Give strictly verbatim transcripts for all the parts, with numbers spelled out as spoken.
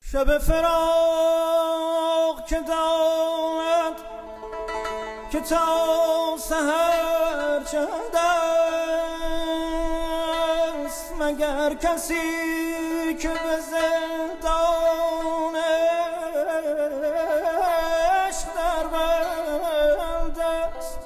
شب فراق که داند که تا سحر چند است، مگر کسی که به زندان عشق در بند است.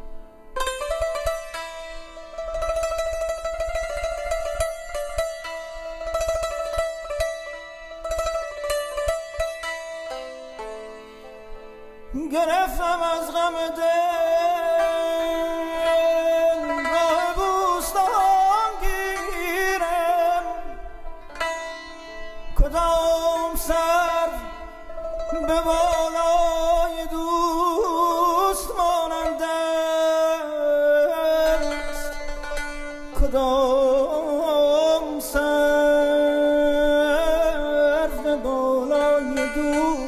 گرفتم از غم دل راه بوستان گیرم، کدام سر به بالای دوست مانند است، کدام سر به بالای دوست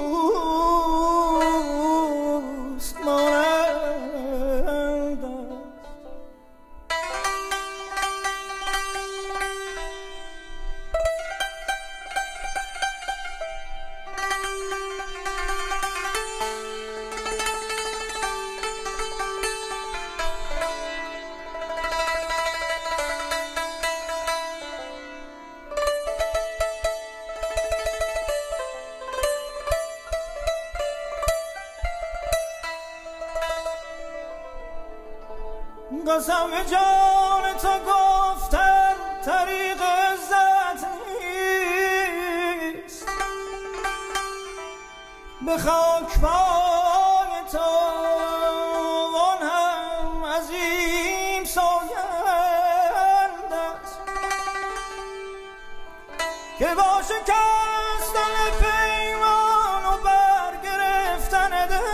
قسم به جان تو گفتن طریق عزت نیست، به خاک پای تو وان هم عظیم سوگند است که با شکستن پیمان و برگرفتن دل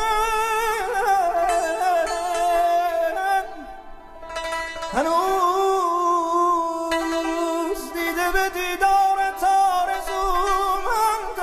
هنوز دیده به دیدار آرزومند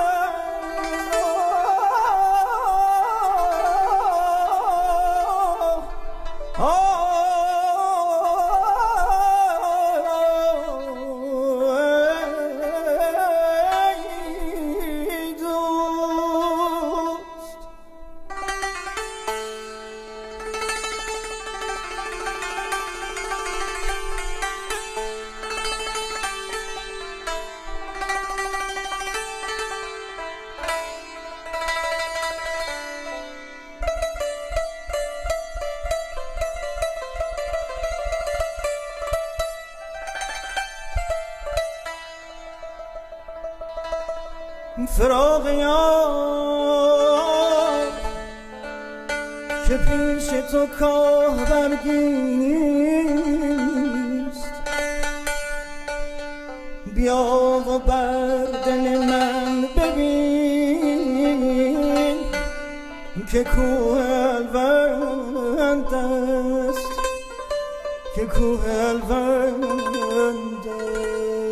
فراق یار که پیش تو کاه برگیست، بیا و بر دل من ببین که کوه الوند است، که کوه الوند است.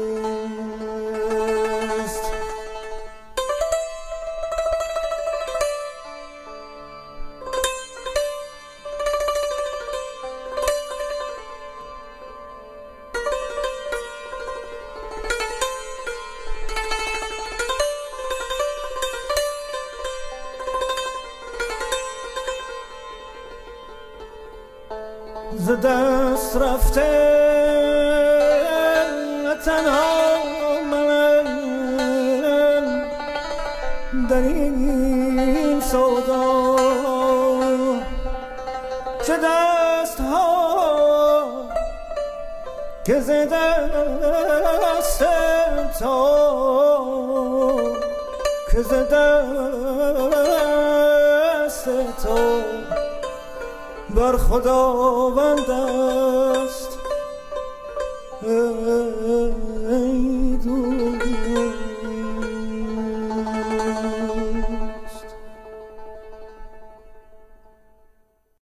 ز دست رفته تنها من در این سودا، چه دست ها که ز دست تو، که ز دست تو بر خداوند است.